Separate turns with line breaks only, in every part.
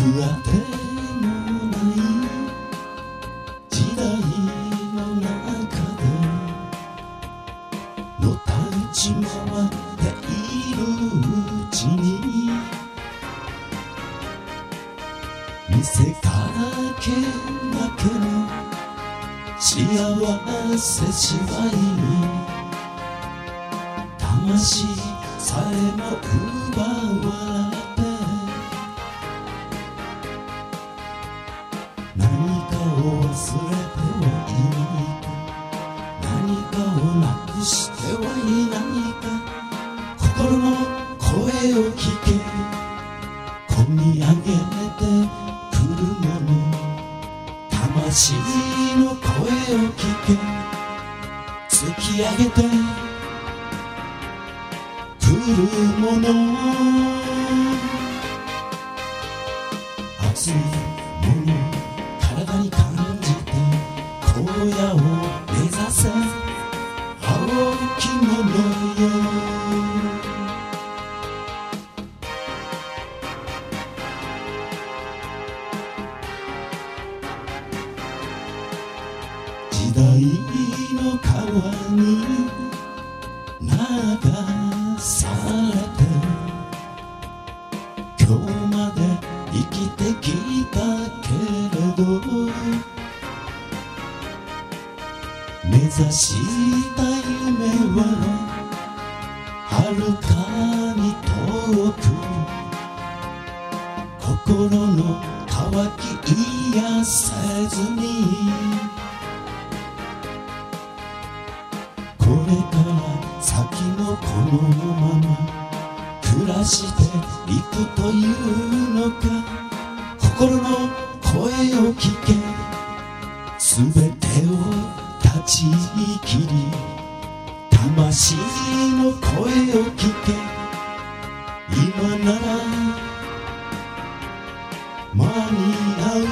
あてもない時代の中でのたうち回っているうちに見せかけだけの幸せ芝居に魂さえも奪われて何かを忘れてはいないか何かをなくしてはいないか心の声を聞け込み上げてくるもの魂の声を聞け突き上げてくるもの熱いもの体に感じて荒野を目指せ青きものよ時代の川に流されて今日まで生きてきたけれど目指した夢は遥かに遠く心の渇き癒せずにこれから先のこのまま暮らしていくというのか心の声を聞けすべてを断ち切り魂の声を聞け今なら間に合う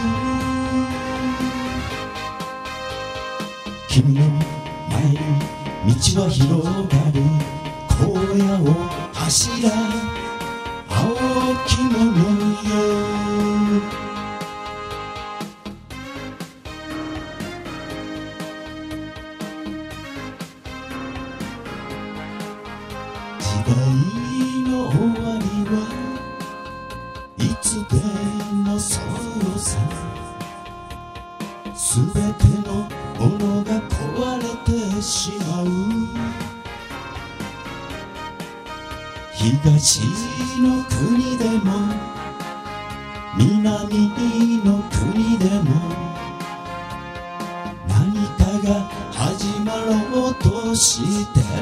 君の前に道は広がる荒野を走れ青きものよ時代の終わりはいつでもそうさすべてのものが壊れてしまう東の国でも南の国でも何かが始まろうとしてる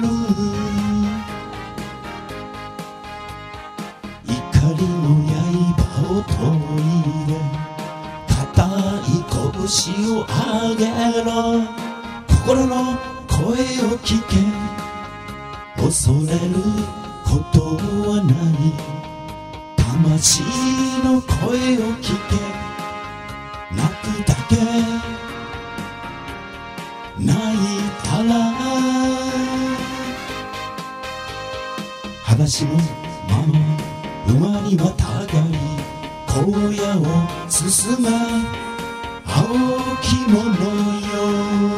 怒りの刃を取り入れ固い拳を上げろ心の声を聞け恐れることはない魂の声を聞け泣くだけ泣いたら裸足のまま馬にまたがり荒野を進め青きものよ